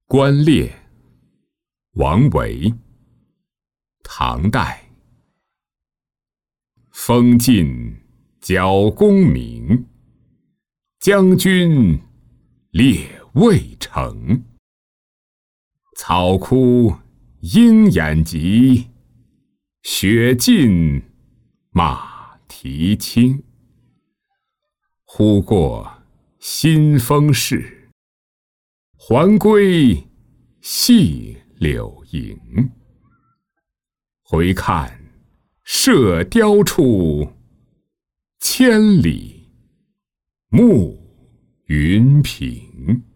观猎，王维，唐代。风劲角弓鸣，将军猎未成。草枯鹰眼疾，雪尽马蹄轻。忽过新丰市，还归细柳营。回看射雕处，千里暮云平。